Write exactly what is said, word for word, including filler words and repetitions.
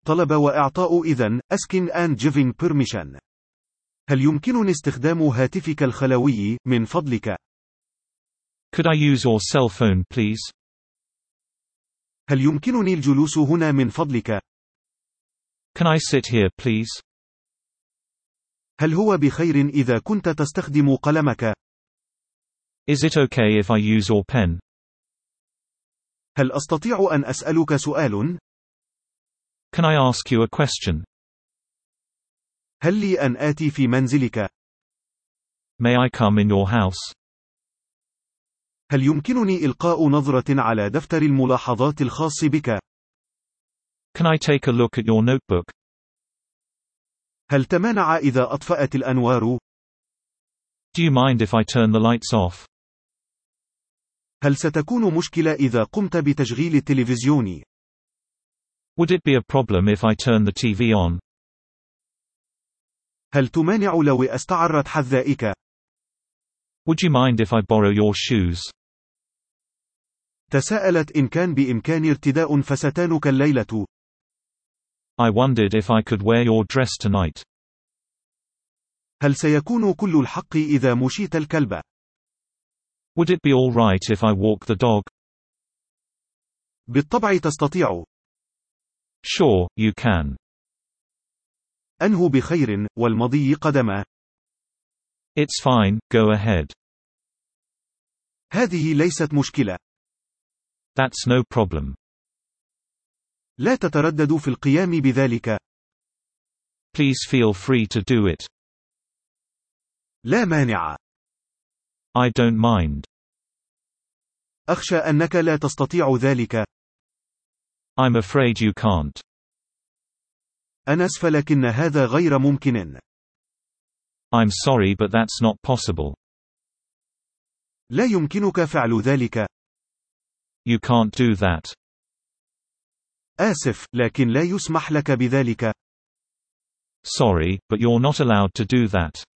طلب وإعطاء إذن asking and giving permission. هل يمكنني استخدام هاتفك الخلوي من فضلك؟ Could I use your cell phone, please? هل يمكنني الجلوس هنا من فضلك؟ Can I sit here, please? هل هو بخير إذا كنت تستخدم قلمك؟ Is it okay if I use your pen? هل أستطيع أن أسألك سؤال؟ Can I ask you a question? هل لي أن آتي في منزلك؟ May I come in your house? هل يمكنني إلقاء نظرة على دفتر الملاحظات الخاص بك؟ Can I take a look at your notebook? هل تمانع إذا أطفأت الأنوار؟ Do you mind if I turn the lights off? هل ستكون مشكلة إذا قمت بتشغيل التلفزيون؟ Would it be a problem if I turn the T V on? هل تمانع لو استعرت حذائك؟ Would you mind if I borrow your shoes? تساءلت إن كان بإمكان ارتداء فستانك الليلة. I wondered if I could wear your dress tonight. هل سيكون كل الحق إذا مشيت الكلب؟ Would it be all right if I walk the dog? بالطبع تستطيع. Sure, you can. أنه بخير، والمضي قدما. It's fine, go ahead. هذه ليست مشكلة. That's no problem. لا تتردد في القيام بذلك. Please feel free to do it. لا مانع. I don't mind. أخشى أنك لا تستطيع ذلك. I'm afraid you can't. أنا أسف لكن هذا غير ممكن. I'm sorry but that's not possible. لا يمكنك فعل ذلك. You can't do that. آسف، لكن لا يسمح لك بذلك. Sorry, but you're not allowed to do that.